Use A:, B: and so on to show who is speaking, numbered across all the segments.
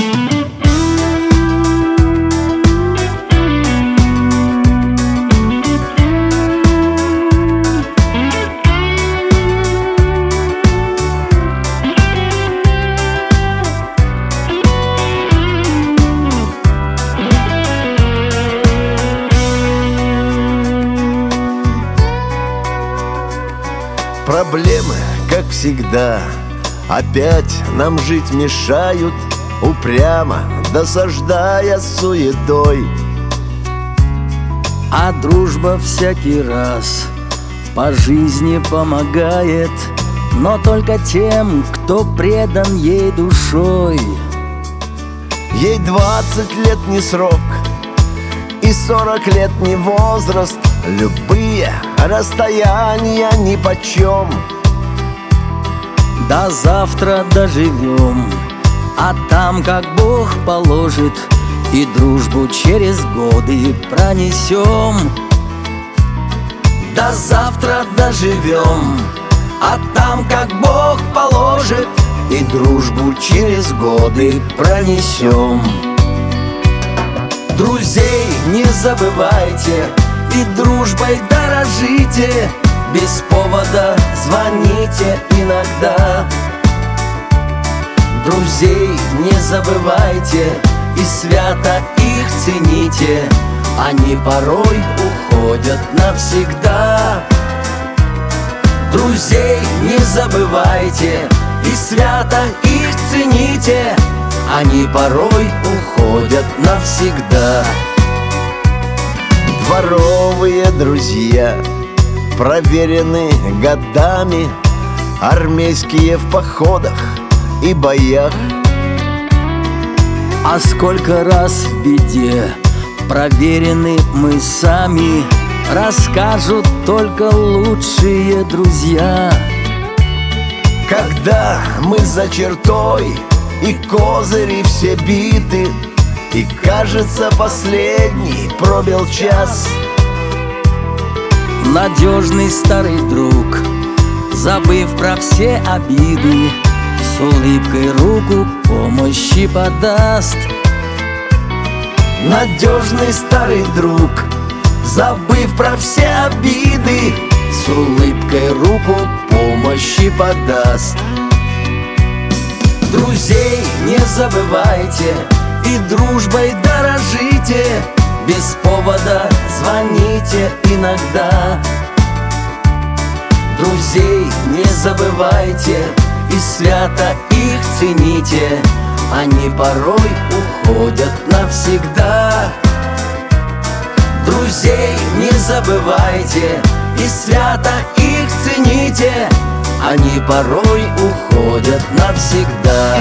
A: Проблемы, как всегда, опять нам жить мешают, упрямо досаждая суетой.
B: А дружба всякий раз по жизни помогает, но только тем, кто предан ей душой.
A: Ей 20 лет не срок, и 40 лет не возраст, любые расстояния нипочем.
B: До завтра доживем, а там как Бог положит, и дружбу через годы пронесем. До завтра доживем, а там как Бог положит, и дружбу через годы пронесем. Друзей не забывайте и дружбой дорожите, без повода звоните иногда. Друзей не забывайте и свято их цените, они порой уходят навсегда. Друзей не забывайте и свято их цените, они порой уходят навсегда.
A: Дворовые друзья проверены годами, армейские в походах и боях.
B: А сколько раз в беде проверены мы сами, расскажут только лучшие друзья.
A: Когда мы за чертой и козыри все биты, и кажется последний пробил час,
B: надежный старый друг, забыв про все обиды, с улыбкой руку помощи подаст.
A: Надежный старый друг, забыв про все обиды,
B: с улыбкой руку помощи подаст.
A: Друзей не забывайте и дружбой дорожите, без повода звоните иногда. Друзей не забывайте и свято их цените, они порой уходят навсегда. Друзей не забывайте и свято их цените, они порой уходят навсегда.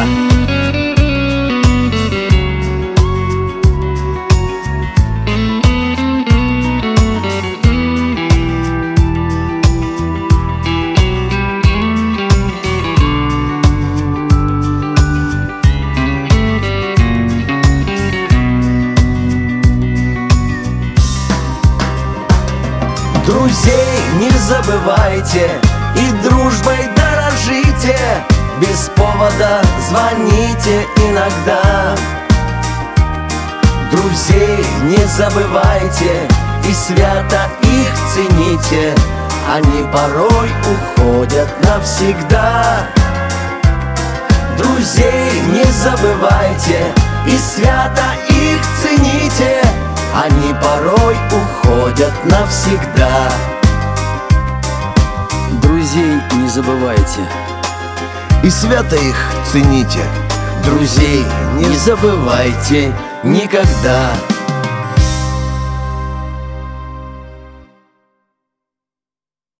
A: Друзей не забывайте и дружбой дорожите, без повода звоните иногда. Друзей не забывайте и свято их цените, они порой уходят навсегда. Друзей не забывайте и свято их цените, они порой уходят навсегда.
B: Друзей не забывайте
A: и свято их цените,
B: друзей не забывайте никогда.